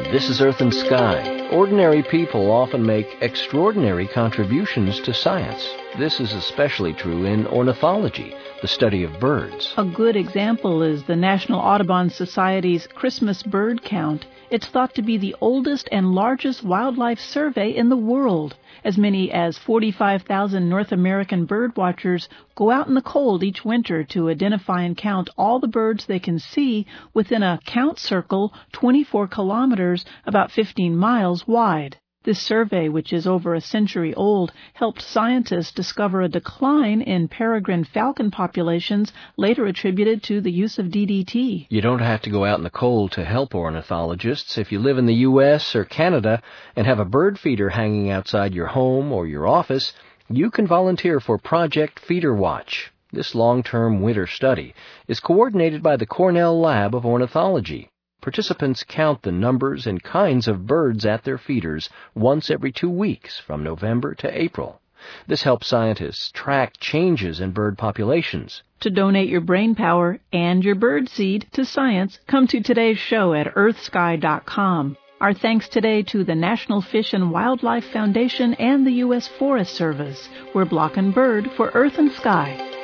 This is Earth and Sky. Ordinary people often make extraordinary contributions to science. This is especially true in ornithology, the study of birds. A good example is the National Audubon Society's Christmas bird count. It's thought to be the oldest and largest wildlife survey in the world. As many as 45,000 North American bird watchers go out in the cold each winter to identify and count all the birds they can see within a count circle 24 kilometers, about 15 miles wide. This survey, which is over a century old, helped scientists discover a decline in peregrine falcon populations later attributed to the use of DDT. You don't have to go out in the cold to help ornithologists. If you live in the U.S. or Canada and have a bird feeder hanging outside your home or your office, you can volunteer for Project Feeder Watch. This long-term winter study is coordinated by the Cornell Lab of Ornithology. Participants count the numbers and kinds of birds at their feeders once every 2 weeks from November to April. This helps scientists track changes in bird populations. To donate your brain power and your bird seed to science, come to today's show at earthsky.com. Our thanks today to the National Fish and Wildlife Foundation and the U.S. Forest Service. We're Block and Bird for Earth and Sky.